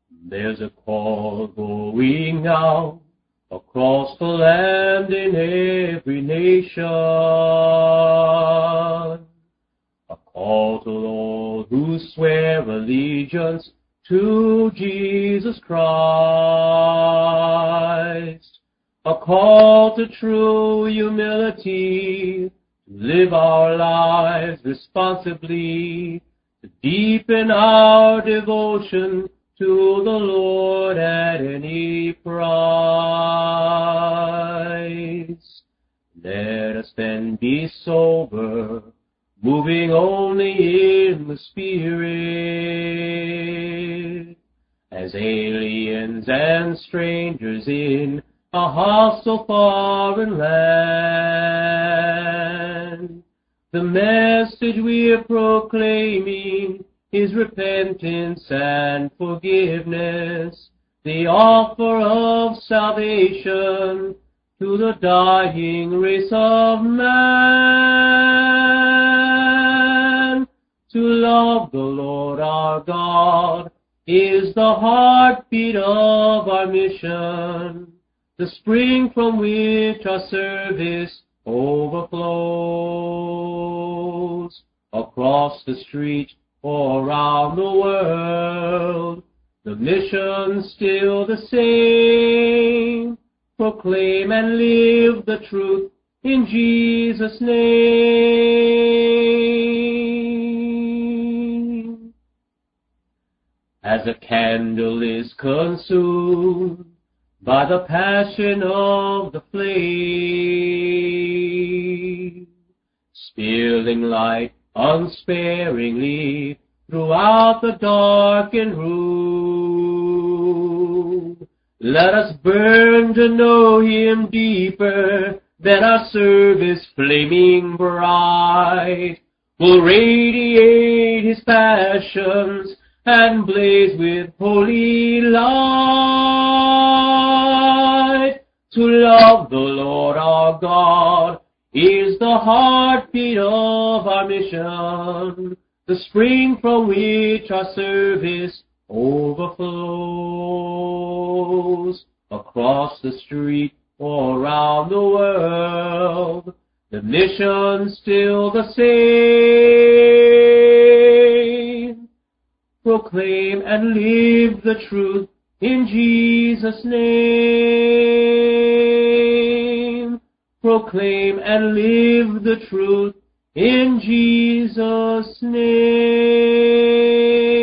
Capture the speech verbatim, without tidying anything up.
There's a call going out across the land in every nation, a call to all who swear allegiance to Jesus Christ, a call to true humility, to live our lives responsibly, to deepen our devotion to the Lord at any price. Let us then be sober, moving only in the Spirit, as aliens and strangers in a hostile foreign land. The message we are proclaiming is repentance and forgiveness, the offer of salvation to the dying race of man. To love the Lord our God is the heartbeat of our mission, the spring from which our service overflows. Across the street or around the world, the mission's still the same. Proclaim and live the truth in Jesus' name. As a candle is consumed by the passion of the flame, spilling light unsparingly throughout the darkened room, let us burn to know Him deeper, that our service flaming bright will radiate His passions and blaze with holy light. To love the Lord our God is the heartbeat of our mission, the spring from which our service overflows. Across the street or around the world, the mission's still the same. Proclaim and live the truth in Jesus' name. Proclaim and live the truth in Jesus' name.